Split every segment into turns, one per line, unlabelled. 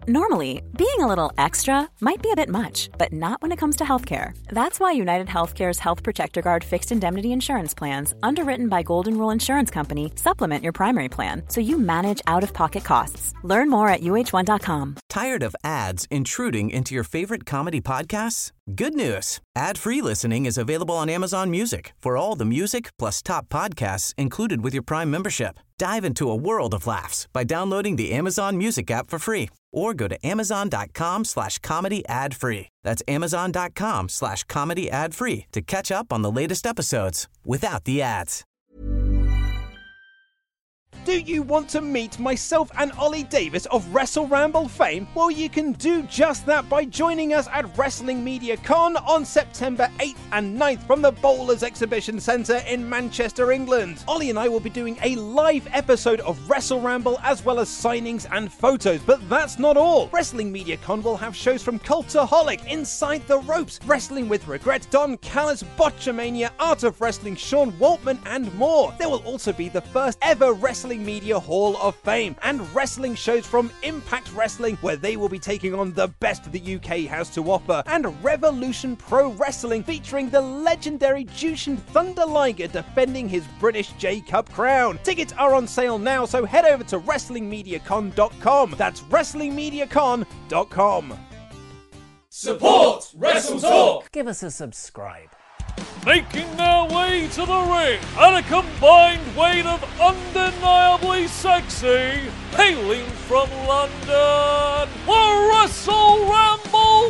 Normally, being a little extra might be a bit much, but not when it comes to healthcare. That's why United Healthcare's Health Protector Guard fixed indemnity insurance plans, underwritten by Golden Rule Insurance Company, supplement your primary plan so you manage out-of-pocket costs. Learn more at uh1.com.
Tired of ads intruding into your favorite comedy podcasts? Good news. Ad-free listening is available on Amazon Music for all the music plus top podcasts included with your Prime membership. Dive into a world of laughs by downloading the Amazon Music app for free or go to amazon.com/comedy ad-free. That's amazon.com/comedy ad-free to catch up on the latest episodes without the ads.
Do you want to meet myself and Ollie Davis of Wrestle Ramble fame? Well, you can do just that by joining us at Wrestling Media Con on September 8th and 9th from the Bowlers Exhibition Centre in Manchester, England. Ollie and I will be doing a live episode of Wrestle Ramble as well as signings and photos, but that's not all. Wrestling Media Con will have shows from Cultaholic, Inside the Ropes, Wrestling with Regret, Don Callis, Botchamania, Art of Wrestling, Sean Waltman, and more. There will also be the first ever Wrestling Media Hall of Fame and wrestling shows from Impact Wrestling, where they will be taking on the best the UK has to offer, and Revolution Pro Wrestling featuring the legendary Jushin Thunder Liger defending his British J-Cup crown. Tickets are on sale now, so head over to WrestlingMediaCon.com. That's WrestlingMediaCon.com.
Support Wrestle Talk!
Give us a subscribe.
Making their way to the ring at a combined weight of undeniably sexy, hailing from London, the Wrestle Ramble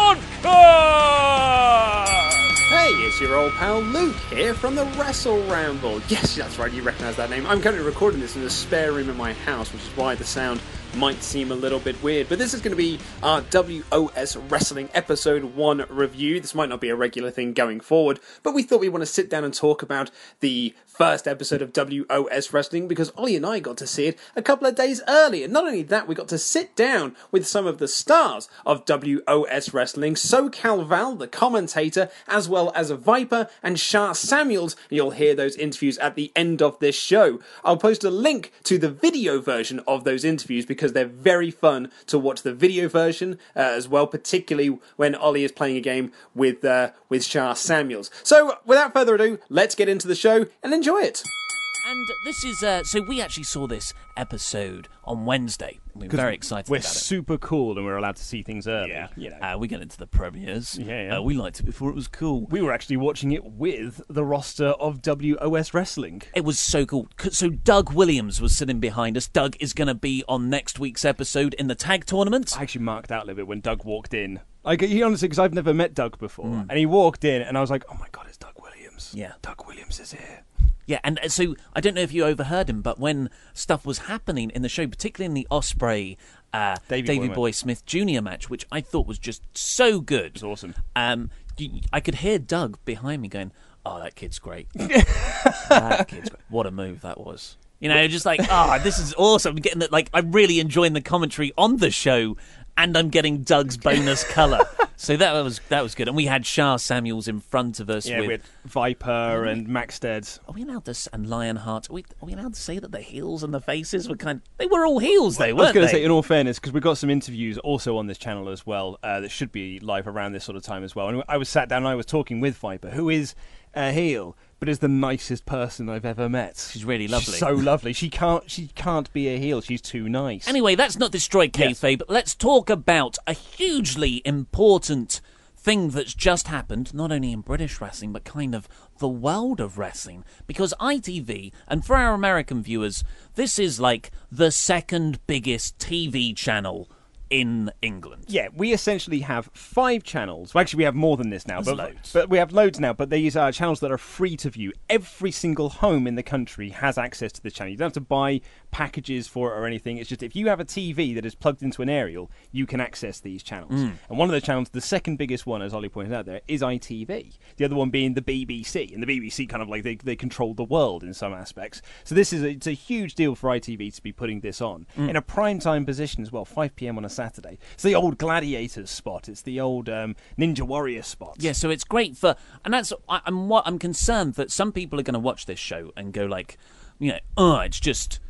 Podcast!
Hey, it's your old pal Luke here from the Wrestle Ramble. Yes, that's right, you recognise that name. I'm currently recording this in a spare room in my house, which is why the sound might seem a little bit weird, but this is going to be our WOS Wrestling Episode 1 review. This might not be a regular thing going forward, but we thought we want to sit down and talk about the first episode of WOS Wrestling because Ollie and I got to see it a couple of days early, and not only that, we got to sit down with some of the stars of WOS Wrestling, SoCal Val, the commentator, as well as Viper and Shah Samuels. You'll hear those interviews at the end of this show. I'll post a link to the video version of those interviews because they're very fun to watch the video version as well, particularly when Ollie is playing a game with Shah Samuels. So, without further ado, let's get into the show and enjoy it.
And this is, so we actually saw this episode on Wednesday. We're very excited
We're
about it.
super cool and we're allowed to see things early.
Yeah.
You know.
We get into the premieres.
Yeah.
We liked it before it was cool.
We were actually watching it with the roster of WOS Wrestling.
It was so cool. So Doug Williams was sitting behind us. Doug is going to be on next week's episode in the tag tournament.
I actually marked out a little bit when Doug walked in. Like, he honestly, because I've never met Doug before. And he walked in and I was like, oh my God, it's Doug Williams.
Yeah.
Doug Williams is here.
Yeah, and so I don't know if you overheard him, but when stuff was happening in the show, particularly in the Ospreay Davey Boy Smith Jr. match, which I thought was just so good.
It was awesome.
I could hear Doug behind me going, "Oh, that kid's great. That kid's great. What a move that was." You know, just like, this is awesome. I'm getting that. Like, I'm really enjoying the commentary on the show, and I'm getting Doug's bonus colour. So that was good. And we had Shah Samuels in front of us.
Yeah, with Viper and Max Stead.
Are we allowed to, and Lionheart, are we allowed to say that the heels and the faces were they were all heels, weren't they?
I was going to say, in all fairness, because we've got some interviews also on this channel as well that should be live around this sort of time as well. And I was sat down and I was talking with Viper, who is a heel, but is the nicest person I've ever met.
She's really lovely.
She's so lovely. She can't be a heel. She's too nice.
Anyway, that's not destroyed kayfabe. Yes. Let's talk about a hugely important thing that's just happened, not only in British wrestling, but kind of the world of wrestling. Because ITV, and for our American viewers, this is like the second biggest TV channel in England.
Yeah, we essentially have 5 channels. Well, actually, we have more than this now.
Loads.
But we have loads now, but these are channels that are free to view. Every single home in the country has access to the channel. You don't have to buy packages for it or anything. It's just if you have a TV that is plugged into an aerial, you can access these channels. And one of the channels, the second biggest one, as Ollie pointed out there, is ITV. The other one being the BBC. And the BBC kind of like they control the world in some aspects. So it's a huge deal for ITV to be putting this on in a prime time position as well, 5 p.m. on a Saturday. It's the old Gladiators spot. It's the old Ninja Warrior spot.
Yeah, so it's great for, and that's I'm concerned that some people are going to watch this show and go like, it's just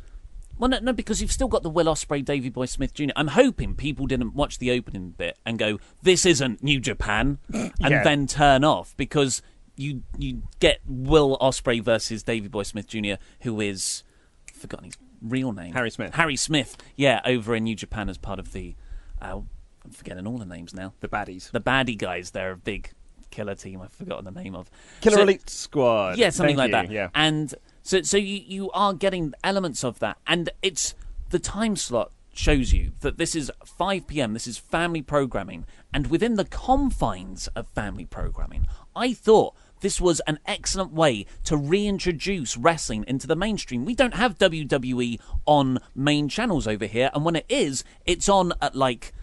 Well, no, because you've still got the Will Ospreay, Davey Boy Smith Jr. I'm hoping people didn't watch the opening bit and go, "This isn't New Japan," and then turn off, because you get Will Ospreay versus Davey Boy Smith Jr., who is, I've forgotten his real name,
Harry Smith.
Harry Smith, yeah, over in New Japan as part of the. I'm forgetting all the names now.
The baddies.
The baddie guys. They're a big killer team. I've forgotten the name of.
Killer Elite Squad.
Yeah, something like that.
Yeah.
And so you are getting elements of that, and it's the time slot shows you that this is 5 p.m. This is family programming, and within the confines of family programming, I thought this was an excellent way to reintroduce wrestling into the mainstream. We don't have WWE on main channels over here, and when it is, it's on at like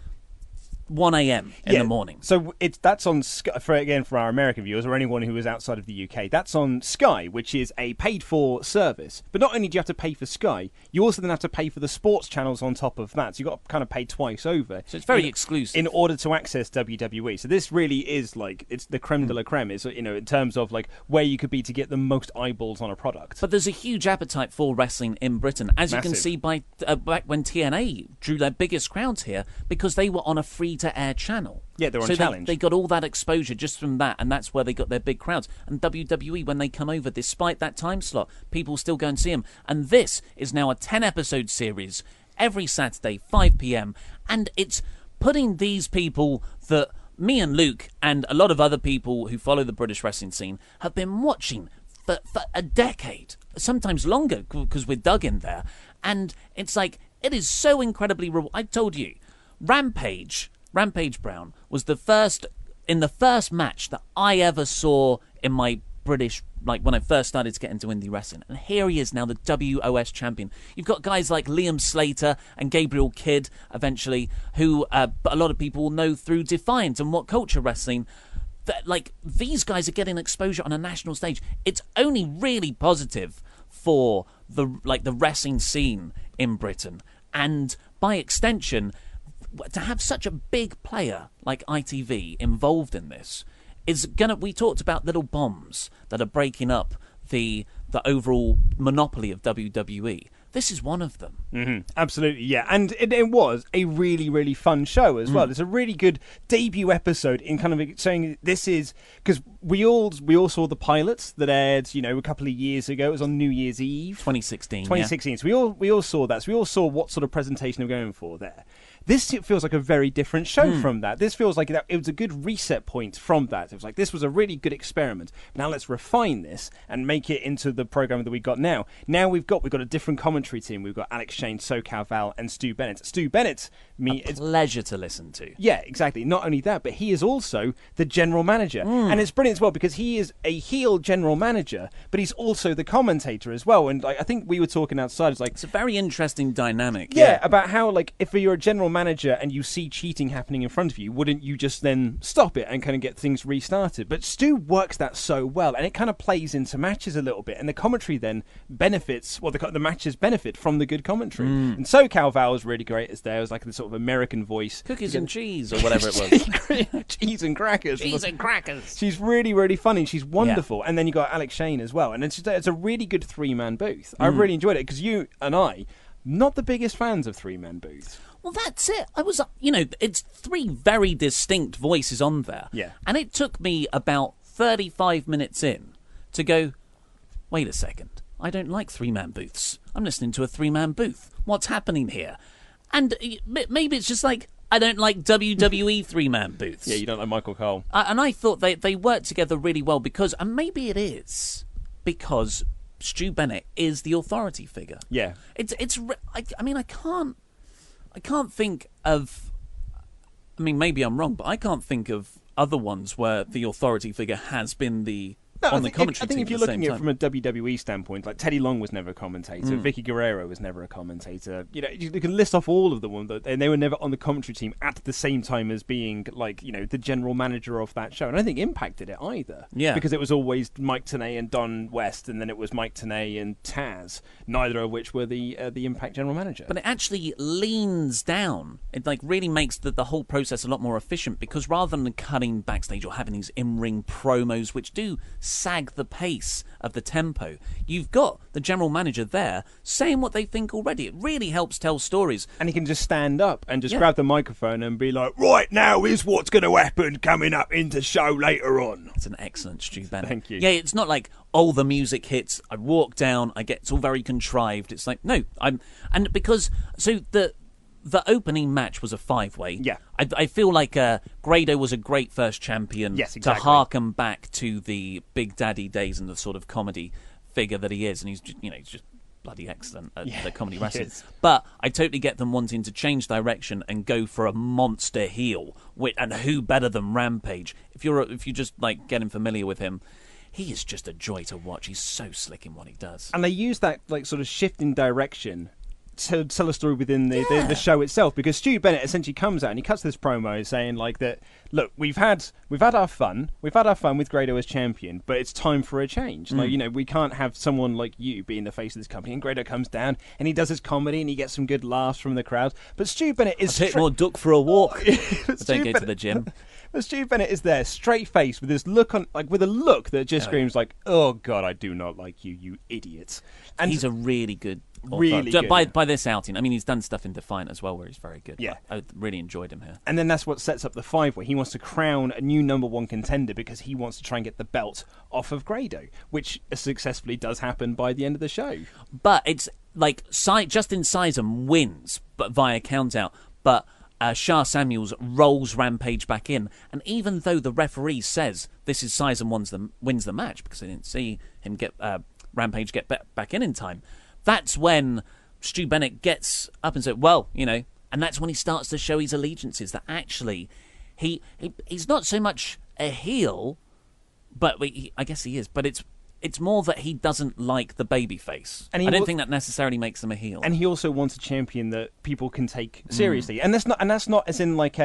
1 a.m. in the morning.
So that's on Sky, for our American viewers or anyone who is outside of the UK. That's on Sky, which is a paid-for service. But not only do you have to pay for Sky, you also then have to pay for the sports channels on top of that. So you've got to kind of pay twice over.
So it's very exclusive
in order to access WWE. So this really is like it's the creme de la creme. It's, you know, in terms of like where you could be to get the most eyeballs on a product.
But there's a huge appetite for wrestling in Britain, as you can see by back when TNA drew their biggest crowds here, because they were on a free-to-air channel.
Yeah, they're on
so
Challenge.
They got all that exposure just from that, and that's where they got their big crowds. And WWE, when they come over, despite that time slot, people still go and see them. And this is now a 10-episode series every Saturday, 5 p.m. And it's putting these people that me and Luke and a lot of other people who follow the British wrestling scene have been watching for a decade, sometimes longer, because we're dug in there. And it's like, it is so incredibly... I told you, Rampage Brown was in the first match that I ever saw in my British, like when I first started to get into indie wrestling. And here he is now, the WOS champion. You've got guys like Liam Slater and Gabriel Kidd, eventually, who a lot of people will know through Defiant and What Culture Wrestling. That, like, these guys are getting exposure on a national stage. It's only really positive for the wrestling scene in Britain. And by extension, to have such a big player like ITV involved in this is gonna. We talked about little bombs that are breaking up the overall monopoly of WWE. This is one of them.
Mm-hmm. Absolutely, yeah. And it was a really, really fun show as well. It's a really good debut episode in kind of saying this is... Because we all saw the pilot that aired, you know, a couple of years ago. It was on New Year's Eve.
2016.
So we all saw that. So we all saw what sort of presentation they were going for there. This feels like a very different show from that. This feels like it was a good reset point from that. It was like, this was a really good experiment. Now let's refine this and make it into the program that we got now. Now we've got a different commentary team. We've got Alex Shane, SoCal Val, and Stu Bennett. Stu Bennett,
a pleasure to listen to.
Yeah, exactly. Not only that, but he is also the general manager. And it's brilliant as well because he is a heel general manager, but he's also the commentator as well. And like, I think we were talking outside. It's
a very interesting dynamic.
Yeah, about how, like, if you're a general manager and you see cheating happening in front of you, wouldn't you just then stop it and kind of get things restarted? But Stu works that so well, and it kind of plays into matches a little bit, and the commentary then benefits, well, the matches benefit from the good commentary. And SoCal Val was really great as there. It was like the sort of American voice.
Cookies and cheese, or whatever it was.
Cheese and crackers.
Cheese and crackers.
She's really, really funny. She's wonderful. Yeah. And then you got Alex Shane as well. And it's a really good three-man booth. I really enjoyed it, because you and I, not the biggest fans of three-man booths.
Well, that's it. I was, it's three very distinct voices on there.
Yeah.
And it took me about 35 minutes in to go, wait a second, I don't like three-man booths. I'm listening to a three-man booth. What's happening here? And maybe it's just like, I don't like WWE three-man booths.
Yeah, you don't like Michael Cole.
And I thought they worked together really well because, and maybe it is, because Stu Bennett is the authority figure.
Yeah.
I can't think of... I mean, maybe I'm wrong, but I can't think of other ones where the authority figure has been the commentary team.
I think if you're looking at it from a WWE standpoint, like Teddy Long was never a commentator, Vicky Guerrero was never a commentator. You know, you can list off all of them, and they were never on the commentary team at the same time as being, like, you know, the general manager of that show. And I don't think Impact did it either.
Yeah.
Because it was always Mike Tenay and Don West, and then it was Mike Tenay and Taz, neither of which were the Impact general manager.
But it actually leans down. It like really makes the whole process a lot more efficient, because rather than cutting backstage or having these in-ring promos, which do sag the pace of the tempo. You've got the general manager there saying what they think already. It really helps tell stories.
And he can just stand up and just grab the microphone and be like, right now is what's going to happen coming up into show later on.
It's an excellent Stu Bennett.
Thank you.
Yeah, it's not like, oh, the music hits, I walk down, it's all very contrived. It's like, no, the opening match was a 5-way.
Yeah.
I feel like Grado was a great first champion.
Yes, exactly.
To harken back to the Big Daddy days and the sort of comedy figure that he is, and he's just bloody excellent at the comedy wrestling. But I totally get them wanting to change direction and go for a monster heel. And who better than Rampage? If you're just like getting familiar with him, he is just a joy to watch. He's so slick in what he does.
And they use that like sort of shift in direction to tell a story within the show itself, because Stu Bennett essentially comes out and he cuts this promo saying like that, look, we've had our fun with Grado as champion, but it's time for a change. Like, we can't have someone like you being the face of this company. And Grado comes down and he does his comedy and he gets some good laughs from the crowd, but Stu Bennett is
more duck for a walk. Don't go to the gym.
But Stu Bennett is there, straight face, with this look with a look that just screams like, "Oh God, I do not like you, you idiot." And
he's a really good,
really good.
By this outing. I mean, he's done stuff in Defiant as well, where he's very good.
Yeah,
I really enjoyed him here.
And then that's what sets up the 5-way. He wants to crown a new #1 contender because he wants to try and get the belt off of Grado, which successfully does happen by the end of the show.
But it's like Justin Sizem wins, but via countout. But Shah Samuels rolls Rampage back in, and even though the referee says this is Sizem wins the match because they didn't see him get Rampage get back in time, that's when Stu Bennett gets up and says, well, and that's when he starts to show his allegiances, that actually he's not so much a heel, but I guess he is, but it's more that he doesn't like the babyface. And I don't think that necessarily makes him a heel.
And he also wants a champion that people can take seriously. And that's not as in like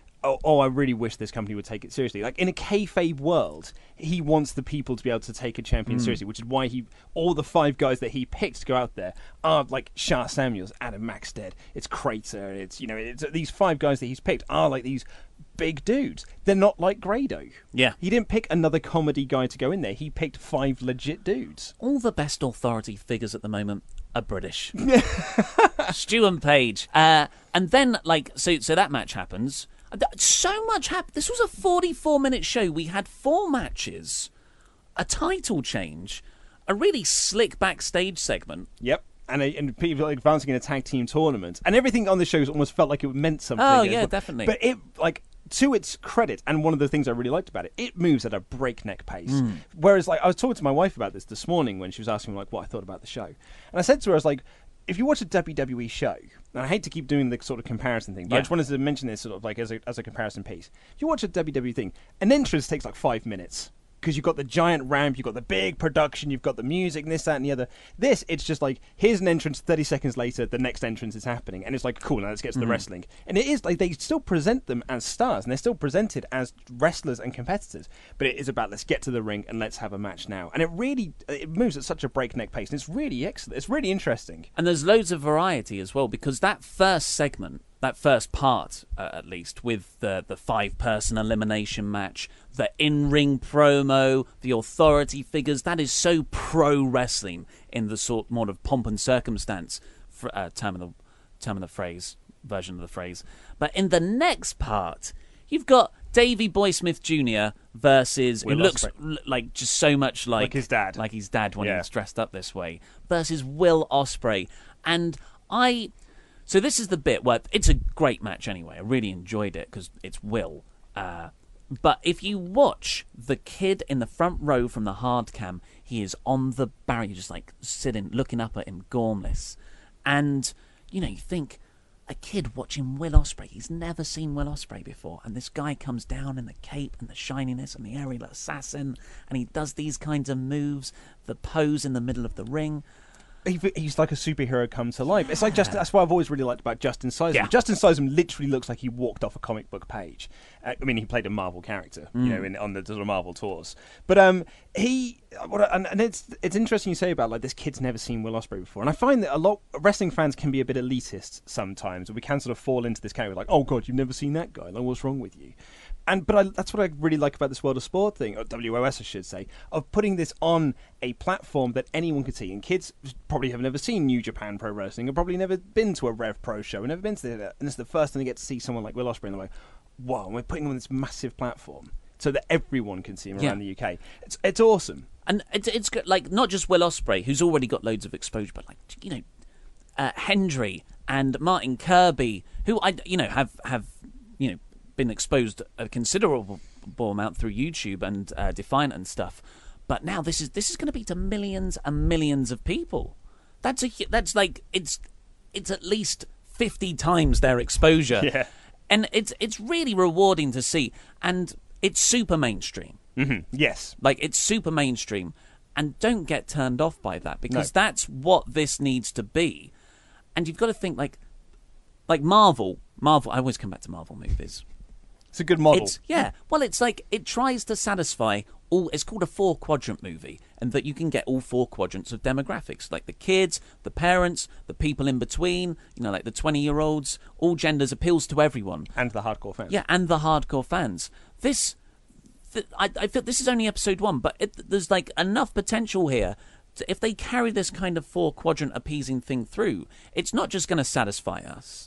I really wish this company would take it seriously. Like in a kayfabe world, he wants the people to be able to take a champion seriously, which is why all the 5 guys that he picked to go out there are like Shah Samuels, Adam Maxted, it's Crater, it's these 5 guys that he's picked are like these big dudes. They're not like Grado.
Yeah.
He didn't pick another comedy guy to go in there. He picked 5 legit dudes.
All the best authority figures at the moment are British. Stu and Paige. And then, so that match happens. So much happened. This was a 44-minute show. We had 4 matches, a title change, a really slick backstage segment.
Yep. And people advancing in a tag team tournament. And everything on the show almost felt like it meant something.
Oh, yeah, definitely.
But it, to its credit, and one of the things I really liked about it, it moves at a breakneck pace. Whereas, I was talking to my wife about this morning when she was asking me, what I thought about the show. And I said to her, I was like, if you watch a WWE show, and I hate to keep doing the sort of comparison thing, but I just wanted to mention this sort of as a comparison piece. If you watch a WWE thing, an entrance takes 5 minutes. Because you've got the giant ramp, you've got the big production, you've got the music, and this, that, and the other. This, it's just here's an entrance, 30 seconds later, the next entrance is happening. And it's cool, now let's get to the wrestling. And it is, they still present them as stars, and they're still presented as wrestlers and competitors. But it is about, let's get to the ring, and let's have a match now. And it moves at such a breakneck pace, and it's really excellent. It's really interesting.
And there's loads of variety as well, because that first segment, that first part, at least, with the 5-person elimination match, the in-ring promo, the authority figures, that is so pro-wrestling in the sort more of pomp and circumstance term of the phrase, version of the phrase. But in the next part, you've got Davey Boy Smith Jr. versus,
Will
who looks
Ospreay.
like just so much like
his dad.
Like his dad when he was dressed up this way, versus Will Ospreay. And so this is the bit where it's a great match anyway. I really enjoyed it because it's Will. But if you watch the kid in the front row from the hard cam, he is on the barrier, just sitting, looking up at him, gormless. And, you think, a kid watching Will Ospreay, he's never seen Will Ospreay before. And this guy comes down in the cape and the shininess and the aerial assassin, and he does these kinds of moves, the pose in the middle of the ring.
He's like a superhero come to life. It's that's what I've always really liked about Justin Sizem. Yeah. Justin Sizem literally looks like he walked off a comic book page. He played a Marvel character, on the sort of Marvel tours. But it's interesting you say about this kid's never seen Will Ospreay before, and I find that a lot of wrestling fans can be a bit elitist sometimes. We can sort of fall into this category oh God, you've never seen that guy. What's wrong with you? But that's what I really like about this World of Sport thing, or WOS I should say, of putting this on a platform that anyone can see. And kids probably have never seen New Japan Pro Wrestling, or probably never been to a Rev Pro show, and never been to that. And it's the first time they get to see someone like Will Ospreay, and they're like, wow, we're putting him on this massive platform so that everyone can see him around the UK. It's awesome. And
it's good, like, not just Will Ospreay, who's already got loads of exposure, but, like, Hendry and Martin Kirby, who have been exposed a considerable amount through YouTube and Defiant and stuff. But now this is going to be to millions and millions of people. That's at least 50 times their exposure.
Yeah.
And it's really rewarding to see, and it's super mainstream.
Mm-hmm. Yes.
Like, it's super mainstream, and don't get turned off by that, because that's what this needs to be. And you've got to think, like Marvel, I always come back to Marvel movies.
It's a good model.
It's like, it tries to satisfy all. It's called a 4-quadrant movie, and that you can get all 4 quadrants of demographics, like the kids, the parents, the people in between, like the 20-year-olds, all genders, appeals to everyone.
And the hardcore fans.
Yeah, and the hardcore fans. I feel this is only episode 1, but there's like enough potential here. If they carry this kind of 4-quadrant appeasing thing through, it's not just going to satisfy us,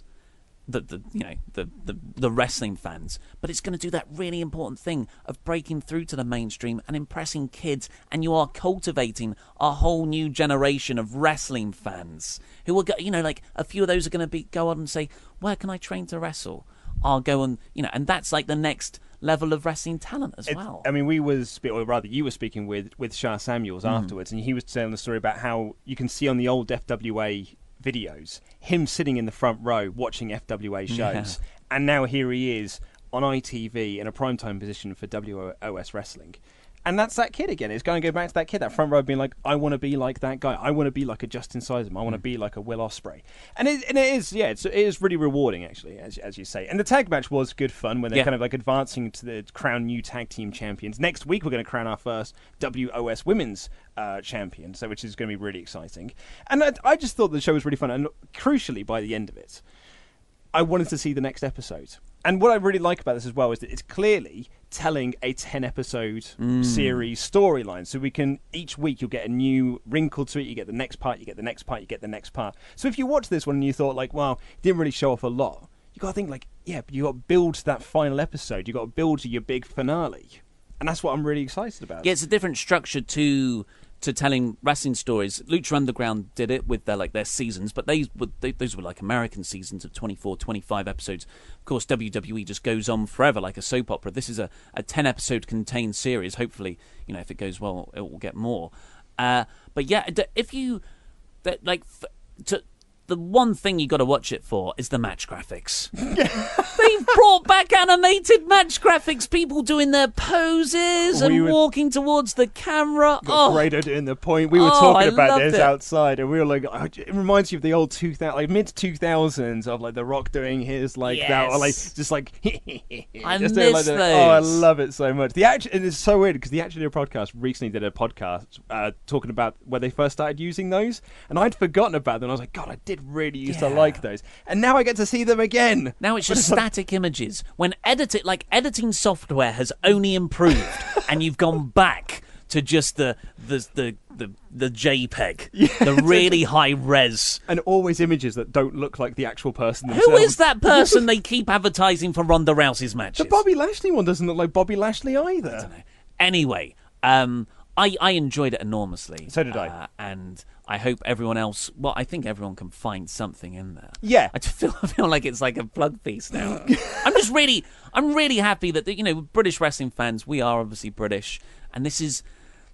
the wrestling fans, but it's going to do that really important thing of breaking through to the mainstream and impressing kids, and you are cultivating a whole new generation of wrestling fans who will go, like a few of those are going to go on and say, where can I train to wrestle? I'll go and, and that's like the next level of wrestling talent as well.
I mean, you were speaking with Shah Samuels afterwards, and he was telling the story about how you can see on the old FWA videos him sitting in the front row watching FWA shows, and now here he is on ITV in a primetime position for WOS Wrestling. And that's that kid again. It's going to go back to that kid, that front row, being like, I want to be like that guy. I want to be like a Justin Sizemore. I want to be like a Will Ospreay. And it is really rewarding, actually, as you say. And the tag match was good fun when they're kind of like advancing to the crown new tag team champions. Next week, we're going to crown our first WOS women's champion, which is going to be really exciting. And I just thought the show was really fun. And crucially, by the end of it, I wanted to see the next episode. And what I really like about this as well is that it's clearly telling a 10-episode series storyline. So each week you'll get a new wrinkle to it, you get the next part, you get the next part, you get the next part. So if you watch this one and you thought, like, well, it didn't really show off a lot, you got to think, like, but you got to build to that final episode. You got to build to your big finale. And that's what I'm really excited about.
Yeah, it's a different structure to telling wrestling stories. Lucha Underground did it with their those but those were like American seasons of 24, 25 episodes. Of course, WWE just goes on forever like a soap opera. This is a 10-episode contained series. Hopefully, if it goes well, it will get more. But yeah, the one thing you got to watch it for is the match graphics. They've brought back animated match graphics, people doing their poses and walking towards the camera.
Grado doing the point. We were talking about this outside, and we were like, it reminds you of the old mid-2000s of like The Rock doing his that, or like just like
I miss those.
Oh, I love it so much. And it's so weird because the Action Hero podcast recently did a podcast talking about where they first started using those, and I'd forgotten about them. And I was like, God, I did really used to like those, and now I get to see them again.
Now it's just static images. When editing software has only improved, and you've gone back to just the JPEG, the really high res,
and always images that don't look like the actual person themselves.
Who is that person they keep advertising for Ronda Rousey's matches?
The Bobby Lashley one doesn't look like Bobby Lashley either.
I don't know. Anyway, I enjoyed it enormously.
So did I.
And I hope everyone else... Well, I think everyone can find something in there.
Yeah.
I feel like it's like a plug piece now. I'm really happy that, British wrestling fans, we are obviously British, and this is...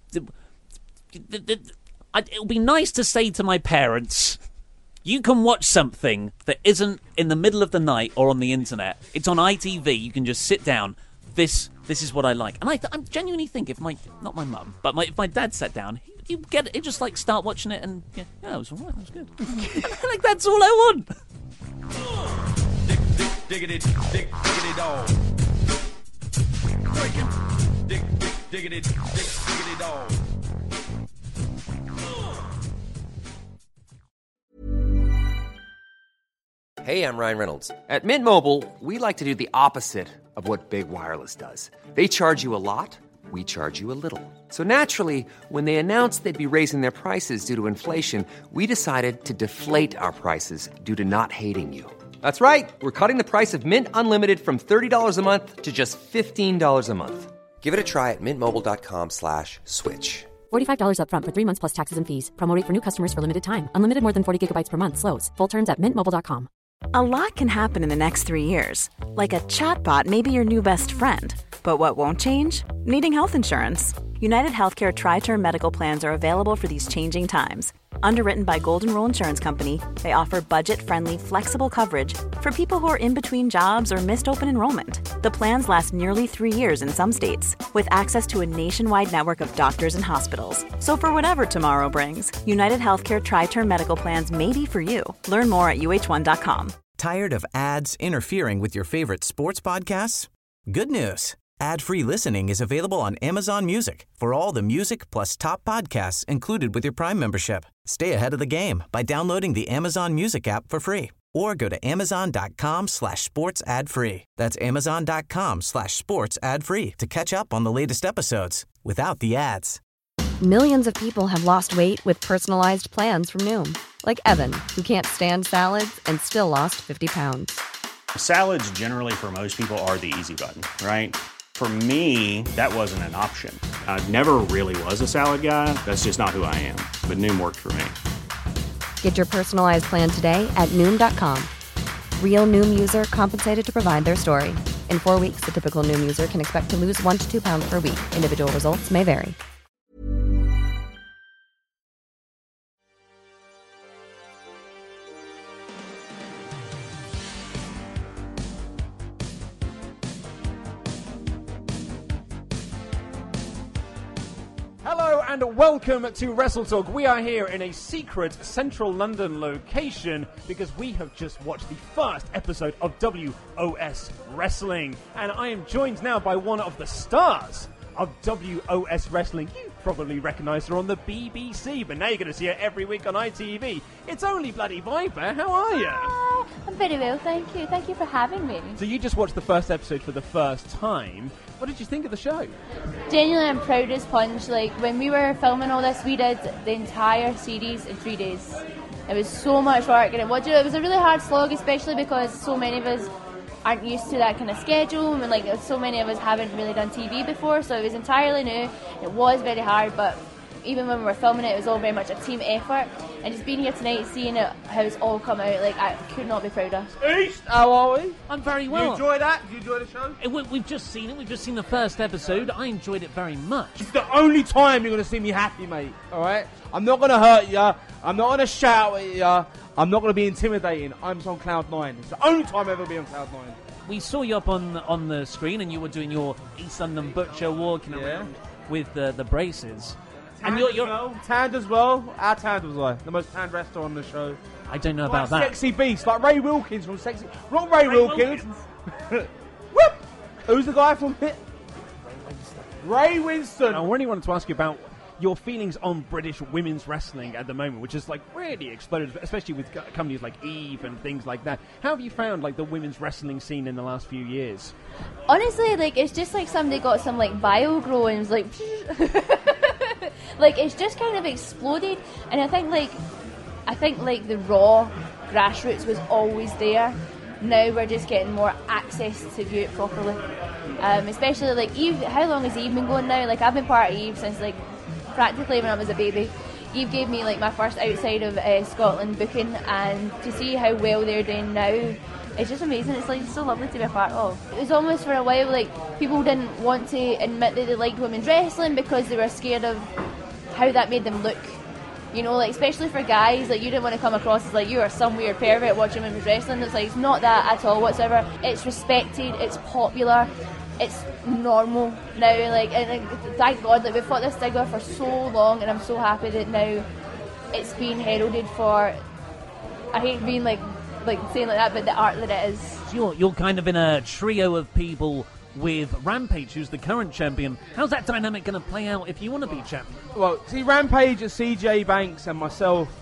It'll be nice to say to my parents, you can watch something that isn't in the middle of the night or on the internet. It's on ITV. You can just sit down. This is what I like. And I genuinely think if not my mum, but if my dad sat down, he'd get it, just like start watching it and it was alright, it was good. Like, that's all I want.
Diggity dog. Diggity dog.
Hey, I'm Ryan Reynolds. At Mint Mobile, we like to do the opposite of what Big Wireless does. They charge you a lot, we charge you a little. So naturally, when they announced they'd be raising their prices due to inflation, we decided to deflate our prices due to not hating you. That's right. We're cutting the price of Mint Unlimited from $30 a month to just $15 a month. Give it a try at mintmobile.com/switch.
$45 up front for 3 months plus taxes and fees. Promo rate for new customers for limited time. Unlimited more than 40 gigabytes per month. Slows full terms at mintmobile.com.
A lot can happen in the next 3 years. Like a chatbot may be your new best friend. But what won't change? Needing health insurance. United Healthcare Tri-Term Medical Plans are available for these changing times. Underwritten by Golden Rule Insurance Company, they offer budget-friendly, flexible coverage for people who are in between jobs or missed open enrollment. The plans last nearly 3 years in some states, with access to a nationwide network of doctors and hospitals. So for whatever tomorrow brings, United Healthcare Tri-Term Medical Plans may be for you. Learn more at uh1.com.
Tired of ads interfering with your favorite sports podcasts? Good news. Ad-free listening is available on Amazon Music for all the music plus top podcasts included with your Prime membership. Stay ahead of the game by downloading the Amazon Music app for free or go to amazon.com/sports ad free. That's amazon.com/sports ad free to catch up on the latest episodes without the ads.
Millions of people have lost weight with personalized plans from Noom. Like Evan, who can't stand salads and still lost 50 pounds.
Salads generally for most people are the easy button, right? For me, that wasn't an option. I never really was a salad guy. That's just not who I am. But Noom worked for me.
Get your personalized plan today at Noom.com. Real Noom user compensated to provide their story. In 4 weeks, the typical Noom user can expect to lose 1 to 2 pounds per week. Individual results may vary.
Hello and welcome to Wrestle Talk. We are here in a secret central London location because we have just watched the first episode of WOS Wrestling. And I am joined now by one of the stars of WOS Wrestling. You probably recognise her on the BBC, but now you're going to see her every week on ITV. It's only bloody Viper. How are you?
I'm very well, thank you. Thank you for having me.
So you just watched the first episode for the first time. What did you think of the show?
Genuinely, I'm proud as punch. Like, when we were filming all this, we did the entire series in 3 days. It was so much work, and it was a really hard slog, especially because so many of us aren't used to that kind of schedule, and like so many of us haven't really done TV before, so it was entirely new. It was very hard, but even when we were filming it, it was all very much a team effort. And just being here tonight, seeing it, how it's all come out, like, I could not be prouder.
East, how are we?
I'm very well.
You enjoy that? Did you enjoy the show?
We've just seen it. We've just seen the first episode. I enjoyed it very much.
It's the only time you're going to see me happy, mate. Alright? I'm not going to hurt you. I'm not going to shout at you. I'm not going to be intimidating. I'm just on Cloud 9. It's the only time I've ever been on Cloud 9.
We saw you up on the screen, and you were doing your East London Butcher walking around with the braces.
And you're tanned as well. Our tanned was I. The most tanned wrestler on the show.
I don't know
like
about that.
Sexy Beast, like Ray Wilkins from Sexy. Not Ray Wilkins. Whoop! Who's the guy from it? Ray Winston. I really wanted to ask you about your feelings on British women's wrestling at the moment, which is like really exploded, especially with companies like Eve and things like that. How have you found like the women's wrestling scene in the last few years?
Honestly, like, it's just like somebody got some like bio growing, and was like like, it's just kind of exploded. And I think like the raw grassroots was always there. Now we're just getting more access to view it properly. Especially like Eve. How long has Eve been going now? Like, I've been part of Eve since like practically when I was a baby. Eve gave me like my first outside of Scotland booking, and to see how well they're doing now, it's just amazing. It's like so lovely to be a part of. It was almost for a while like people didn't want to admit that they liked women's wrestling because they were scared of how that made them look. You know, like, especially for guys, like, you didn't want to come across as like you are some weird pervert watching women's wrestling. It's like, it's not that at all whatsoever. It's respected, it's popular, it's normal now. Like, and thank God that we've fought this stigma for so long, and I'm so happy that now it's being heralded for. I hate being like saying like that, but the art that it is.
You're kind of in a trio of people with Rampage, who's the current champion. How's that dynamic going to play out if you want to be champion?
Well, see, Rampage is CJ Banks and myself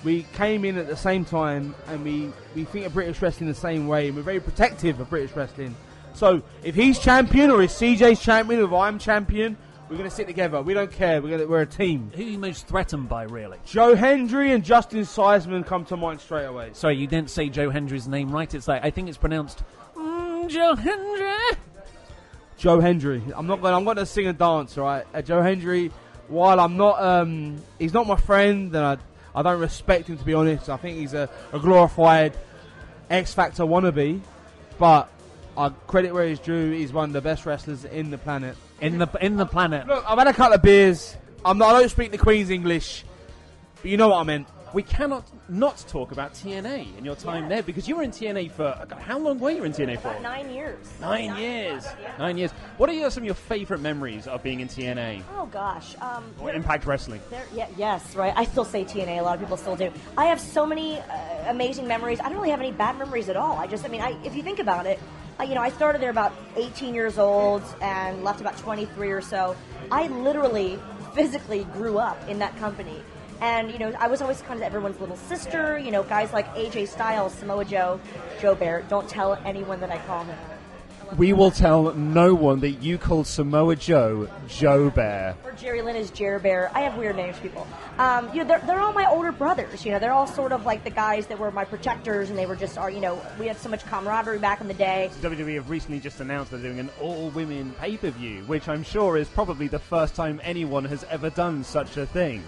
We came in at the same time, and we think of British wrestling the same way, and we're very protective of British wrestling. So if he's champion, or if CJ's champion, or if I'm champion, we're going to sit together. We don't care. We're a team.
Who are you most threatened by, really?
Joe Hendry and Justin Seisman come to mind straight away.
Sorry, you didn't say Joe Hendry's name right. It's like, I think it's pronounced Joe Hendry.
Joe Hendry. I'm going to sing and dance, right? Joe Hendry, while I'm not, he's not my friend, and I don't respect him, to be honest. I think he's a glorified X Factor wannabe, but I credit where he's due. He's one of the best wrestlers in the planet.
In the planet.
Look, I've had a couple of beers. I don't speak the Queen's English, but you know what I meant.
We cannot not talk about TNA and your time there, because you were in TNA for... How long were you in TNA for?
About 9 years.
9 years. 9 years. What are some of your favourite memories of being in TNA?
Oh, gosh.
Or Impact Wrestling?
Yes, right. I still say TNA. A lot of people still do. I have so many amazing memories. I don't really have any bad memories at all. If you think about it, I started there about 18 years old and left about 23 or so. I literally, physically grew up in that company. And, I was always kind of everyone's little sister. Guys like AJ Styles, Samoa Joe, Joe Bear. Don't tell anyone that I call him.
We will tell no one that you called Samoa Joe, Joe Bear.
Or Jerry Lynn is Jer Bear. I have weird names, people. They're all my older brothers. They're all sort of like the guys that were my protectors, and they were just, we had so much camaraderie back in the day.
WWE have recently just announced they're doing an all-women pay-per-view, which I'm sure is probably the first time anyone has ever done such a thing.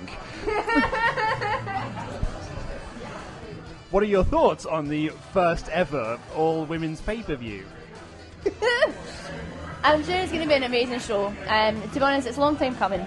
What are your thoughts on the first ever all-women's pay-per-view?
I'm sure it's going to be an amazing show. To be honest, it's a long time coming.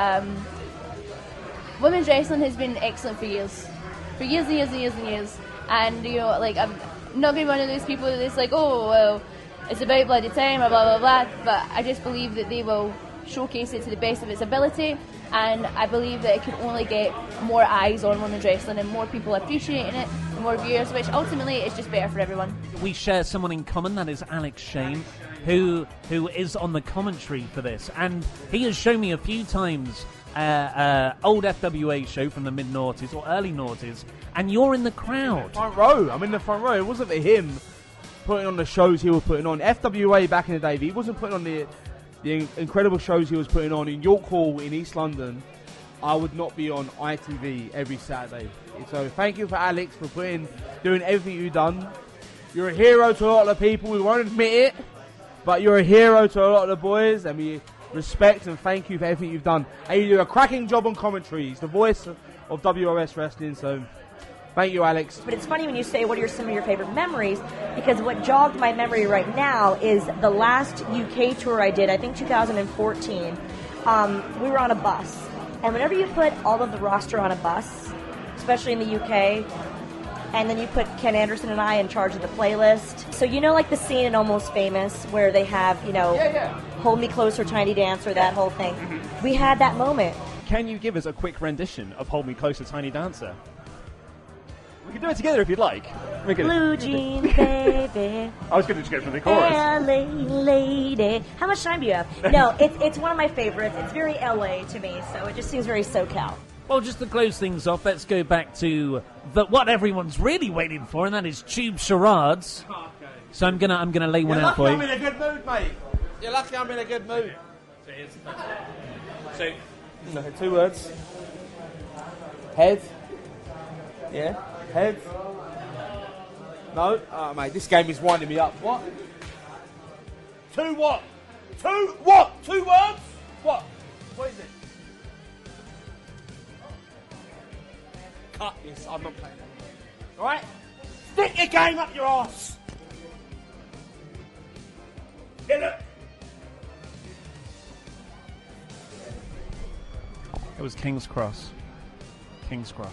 Women's wrestling has been excellent for years and years and years and years. And I'm not going to be one of those people that's like, oh well, it's about bloody time or blah blah blah. But I just believe that they will showcase it to the best of its ability, and I believe that it can only get more eyes on women's wrestling and more people appreciating it, and more viewers, which ultimately is just better for everyone.
We share someone in common, that is Alex Shane, who is on the commentary for this, and he has shown me a few times old FWA show from the mid-noughties or early noughties, and you're in the crowd.
Front row. I'm in the front row. It wasn't for him putting on the shows he was putting on. FWA back in the day, he wasn't putting on the incredible shows he was putting on in York Hall in East London. I would not be on ITV every Saturday. So thank you for Alex for doing everything you've done. You're a hero to a lot of people. We won't admit it, but you're a hero to a lot of the boys, and we respect and thank you for everything you've done. And you do a cracking job on commentary. He's the voice of WRS Wrestling, so thank you, Alex.
But it's funny when you say, what are some of your favorite memories? Because what jogged my memory right now is the last UK tour I did, I think 2014. We were on a bus. And whenever you put all of the roster on a bus, especially in the UK, and then you put Ken Anderson and I in charge of the playlist. So like the scene in Almost Famous where they have, Hold Me Closer, Tiny Dancer, that whole thing. Mm-hmm. We had that moment.
Can you give us a quick rendition of Hold Me Closer, Tiny Dancer? We can do it together if you'd like.
Blue jeans, baby.
I was going to just go for the chorus.
LA lady. How much time do you have? No, it's one of my favorites. It's very LA to me, so it just seems very SoCal.
Well, just to close things off, let's go back to what everyone's really waiting for, and that is Tube Charades. Okay. So I'm gonna lay one out for you.
You're lucky I'm in a good mood, mate. You're lucky I'm in a good mood.
So,
no, 2 words. Head. Yeah. Head. No. Mate, this game is winding me up. What? 2 what? 2 what? 2 words? What? What is it? Cut this. I'm not playing that. Alright? Stick your game up your arse. Get it.
It was King's Cross. King's Cross.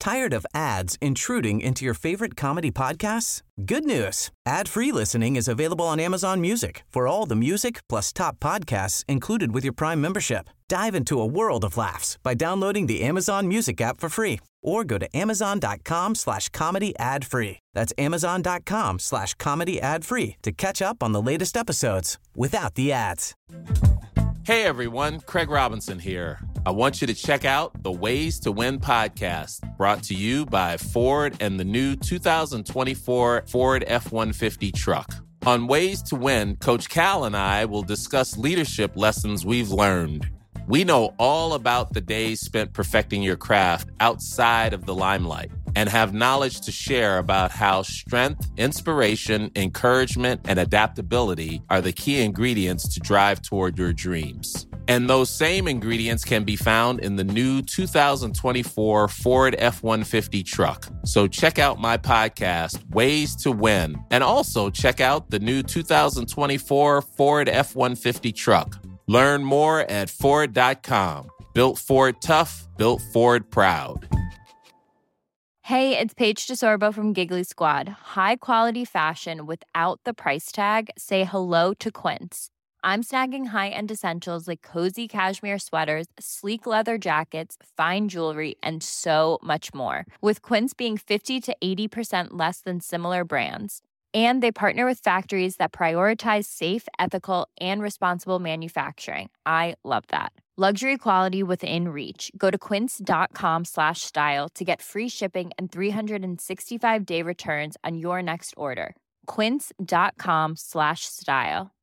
Tired of ads intruding into your favorite comedy podcasts? Good news. Ad-free listening is available on Amazon Music for all the music plus top podcasts included with your Prime membership. Dive into a world of laughs by downloading the Amazon Music app for free or go to amazon.com/comedy ad-free. That's amazon.com/comedy ad-free to catch up on the latest episodes without the ads.
Hey everyone, Craig Robinson here. I want you to check out the Ways to Win podcast, brought to you by Ford and the new 2024 Ford F-150 truck. On Ways to Win, Coach Cal and I will discuss leadership lessons we've learned. We know all about the days spent perfecting your craft outside of the limelight and have knowledge to share about how strength, inspiration, encouragement, and adaptability are the key ingredients to drive toward your dreams. And those same ingredients can be found in the new 2024 Ford F-150 truck. So check out my podcast, Ways to Win, and also check out the new 2024 Ford F-150 truck. Learn more at Ford.com. Built Ford tough, built Ford proud.
Hey, it's Paige DeSorbo from Giggly Squad. High quality fashion without the price tag. Say hello to Quince. I'm snagging high-end essentials like cozy cashmere sweaters, sleek leather jackets, fine jewelry, and so much more. With Quince being 50 to 80% less than similar brands. And they partner with factories that prioritize safe, ethical, and responsible manufacturing. I love that. Luxury quality within reach. Go to quince.com/style to get free shipping and 365-day returns on your next order. Quince.com/style.